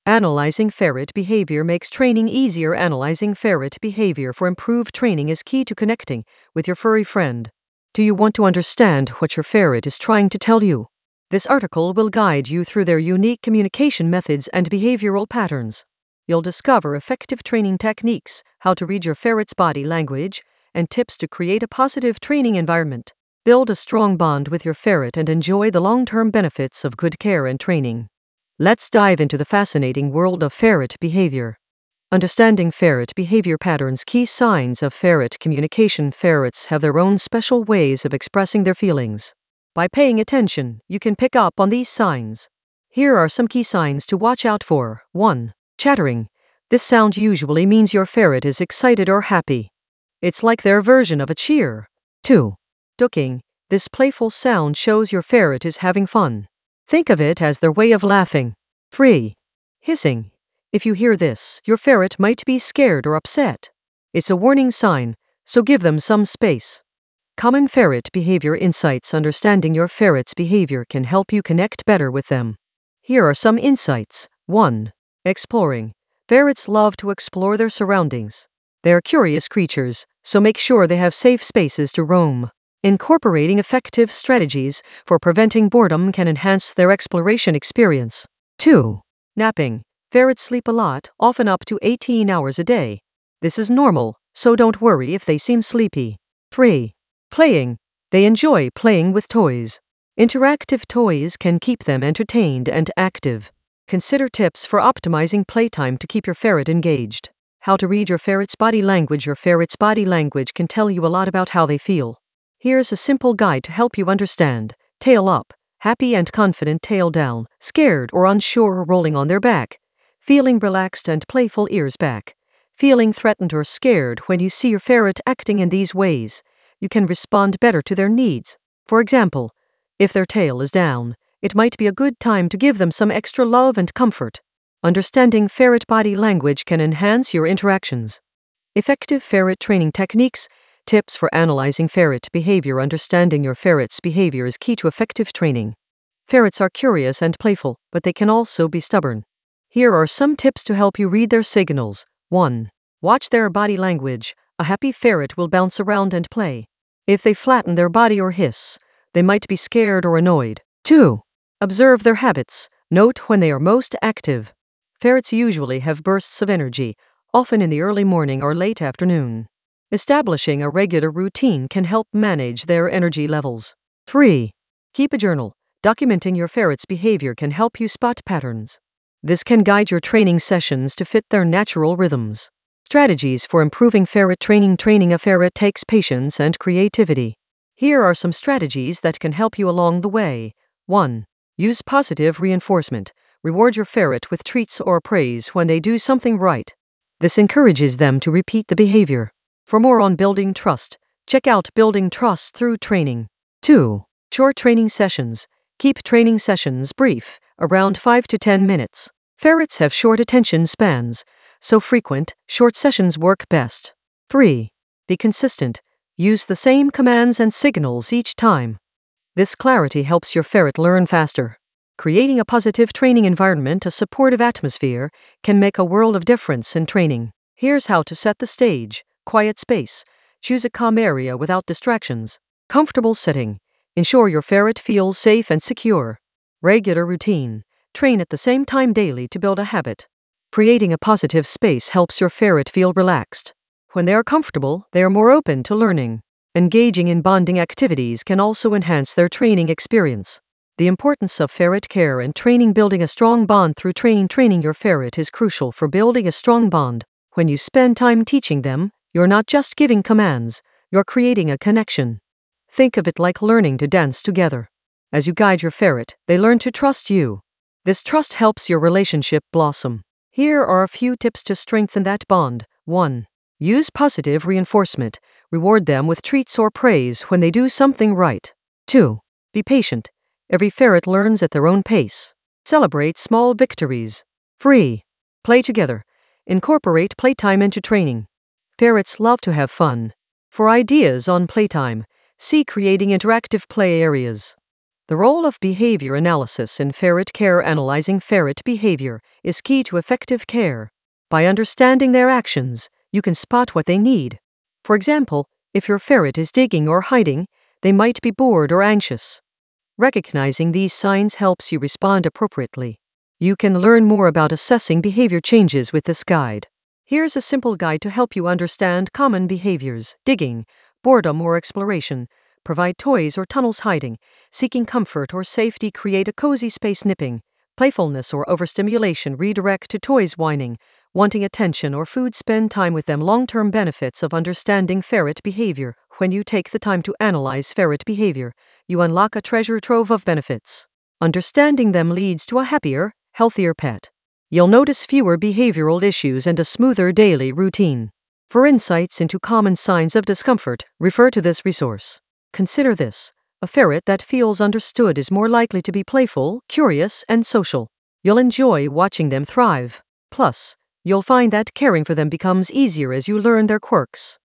Analyzing ferret behavior makes training easier. Analyzing ferret behavior for improved training is key to connecting with your furry friend. Do you want to understand what your ferret is trying to tell you? This article will guide you through their unique communication methods and behavioral patterns. You'll discover effective training techniques, how to read your ferret's body language, and tips to create a positive training environment. Build a strong bond with your ferret and enjoy the long-term benefits of good care and training. Let's dive into the fascinating world of ferret behavior. Understanding ferret behavior patterns. Key signs of ferret communication. Ferrets have their own special ways of expressing their feelings. By paying attention, you can pick up on these signs. Here are some key signs to watch out for. 1. Chattering. This sound usually means your ferret is excited or happy. It's like their version of a cheer. 2. Ducking. This playful sound shows your ferret is having fun. Think of it as their way of laughing. 3. Hissing. If you hear this, your ferret might be scared or upset. It's a warning sign, so give them some space. Common ferret behavior insights. Understanding your ferret's behavior can help you connect better with them. Here are some insights. 1. Exploring. Ferrets love to explore their surroundings. They are curious creatures, so make sure they have safe spaces to roam. Incorporating effective strategies for preventing boredom can enhance their exploration experience. 2. Napping. Ferrets sleep a lot, often up to 18 hours a day. This is normal, so don't worry if they seem sleepy. 3. Playing. They enjoy playing with toys. Interactive toys can keep them entertained and active. Consider tips for optimizing playtime to keep your ferret engaged. How to read your ferret's body language. Your ferret's body language can tell you a lot about how they feel. Here's a simple guide to help you understand. Tail up, happy and confident. Tail down, scared or unsure or rolling on their back. Feeling relaxed and playful. Ears back. Feeling threatened or scared. When you see your ferret acting in these ways, you can respond better to their needs. For example, if their tail is down, it might be a good time to give them some extra love and comfort. Understanding ferret body language can enhance your interactions. Effective ferret training techniques. Tips for analyzing ferret behavior. Understanding your ferret's behavior is key to effective training. Ferrets are curious and playful, but they can also be stubborn. Here are some tips to help you read their signals. 1. Watch their body language. A happy ferret will bounce around and play. If they flatten their body or hiss, they might be scared or annoyed. 2. Observe their habits. Note when they are most active. Ferrets usually have bursts of energy, often in the early morning or late afternoon. Establishing a regular routine can help manage their energy levels. 3. Keep a journal. Documenting your ferret's behavior can help you spot patterns. This can guide your training sessions to fit their natural rhythms. Strategies for improving ferret training. Training a ferret takes patience and creativity. Here are some strategies that can help you along the way. 1. Use positive reinforcement. Reward your ferret with treats or praise when they do something right. This encourages them to repeat the behavior. For more on building trust, check out Building Trust Through Training. 2. Short training sessions. Keep training sessions brief, around 5 to 10 minutes. Ferrets have short attention spans, so frequent, short sessions work best. 3. Be consistent. Use the same commands and signals each time. This clarity helps your ferret learn faster. Creating a positive training environment, a supportive atmosphere, can make a world of difference in training. Here's how to set the stage. Quiet space. Choose a calm area without distractions. Comfortable setting. Ensure your ferret feels safe and secure. Regular routine. Train at the same time daily to build a habit. Creating a positive space helps your ferret feel relaxed. When they are comfortable, they are more open to learning. Engaging in bonding activities can also enhance their training experience. The importance of ferret care and training. Building a strong bond through training. Training your ferret is crucial for building a strong bond. When you spend time teaching them, you're not just giving commands, you're creating a connection. Think of it like learning to dance together. As you guide your ferret, they learn to trust you. This trust helps your relationship blossom. Here are a few tips to strengthen that bond. 1. Use positive reinforcement. Reward them with treats or praise when they do something right. 2. Be patient. Every ferret learns at their own pace. Celebrate small victories. 3. Play together. Incorporate playtime into training. Ferrets love to have fun. For ideas on playtime, see Creating Interactive Play Areas. The role of behavior analysis in ferret care. Analyzing ferret behavior is key to effective care. By understanding their actions, you can spot what they need. For example, if your ferret is digging or hiding, they might be bored or anxious. Recognizing these signs helps you respond appropriately. You can learn more about assessing behavior changes with this guide. Here's a simple guide to help you understand common behaviors: digging, boredom or exploration, provide toys or tunnels; hiding, seeking comfort or safety, create a cozy space; nipping, playfulness or overstimulation, redirect to toys; whining, wanting attention or food, spend time with them. Long-term benefits of understanding ferret behavior. When you take the time to analyze ferret behavior, you unlock a treasure trove of benefits. Understanding them leads to a happier, healthier pet. You'll notice fewer behavioral issues and a smoother daily routine. For insights into common signs of discomfort, refer to this resource. Consider this: a ferret that feels understood is more likely to be playful, curious, and social. You'll enjoy watching them thrive. Plus, you'll find that caring for them becomes easier as you learn their quirks.